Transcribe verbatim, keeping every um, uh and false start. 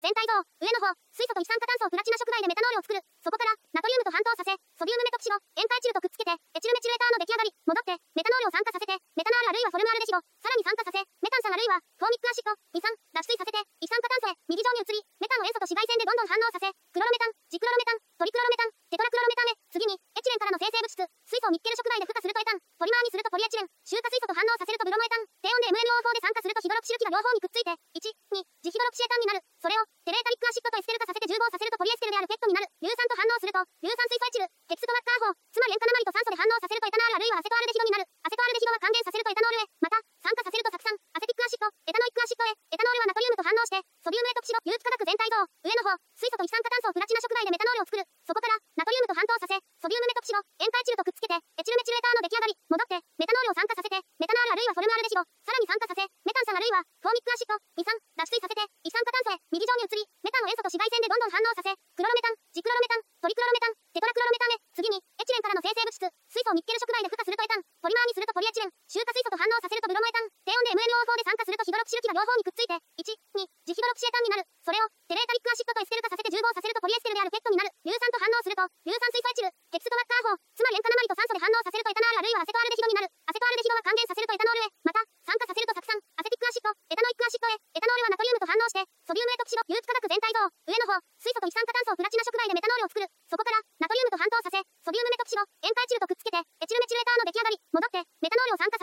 全体像、上の方、水素と一酸化炭素をプラチナ触媒でメタノールを作る。そこから、ナトリウムと反応させ、ソディウムメトキシゴ、塩化エチルとくっつけて、エチルメチルエターの出来上がり、戻って、メタノールを酸化させて、メタナールあるいはフォルムアルデヒド、さらに酸化させ、メタン酸あるいは、フォーミックアシッド、二酸、脱水させて、一酸化炭素へ、右上に移り、メタンを塩素と紫外線でどんどん反応させ、クロロメタン、ジクロロメタン、トリクロロメタン、テトラクロロメタンへ、次に、エチレンからの生成物質、水素をニッケル触媒で孵化するとエタン、ポリマーにするとポリエチレン、臭化水素と反応させるとブロモエタン、低温で エムエヌオーフォー で酸化するとヒドロキシル基が両方にくっついて、いち、に、ジヒドロキシエタンになる。それを、テレータリックアシッドとエステル化させて重合させるとポリエステルであるペットになる。硫酸と反応すると、硫酸水素エチル、ヘクストワッカー法、つまり塩化鉛と酸素で反応させるとエタナールあるいはアセトアルデヒドになる。アセトアルデヒドは還元させるとエタノールへ、また、酸化させると酢酸、アセティックアシッド、エタノイックアシッドへ、エタノールはナトリウムと反応して、ソディウムエトキシド、有機化学全体像、上の方、水素と一酸化炭素をプラチナ触媒でメタノールを作る。そこから、ナトリウムと反応させ、ソディウムメトキシド、塩化エチルとくっつけて、エチルメチルエターの出来上がり、戻って、メタノールを酸化させて、メタナールあるいはフォルムアルデヒド、さらに酸化させ、メタン酸あるいは、フォーミックアシッド、二酸、脱水させて、一酸化炭素へ、右上に移り、メタンを塩素と紫外線でどんどん反応させ、クロロメタン、ジクロロメタン、トリクロロメタン、テトラクロロメタンへ、次に、エチレンからの生成物質、水素をニッケル触媒で孵化するとエタン、ポリマーにするとポリエチレン、臭化水素と反応させるとブロモエタン、低温で エムエヌオーフォー で酸化するとヒドロキシル基が両方にくっついて、いち、に、ジヒドロキシエタンになる。それを、テレータリックアシッドとエステル化させて重合させるとポリエステルであるペットになる。硫酸と反応すると、硫酸水素エチル、ヘクストワッカー法、つまり塩化鉛と酸素で反応させるとエタナールあるいはアセトアルデヒドになる。アセトアルデヒドは還元させるとエタノールへ、また、酸化させると酢酸、アセティックアシッド、エタノイックアシッドへ、エタノールはナトリウムと反応して、ソディウムエトキシド、有機化学全体像、上の方、水素と一酸化炭素をプラチナ触媒でメタノールを作る。そこから、ナトリウムと反応させ、ソディウムメトキシド、塩化エチルとくっつけて、エチルメチルエターの出来上がり、戻って、メタノールを酸化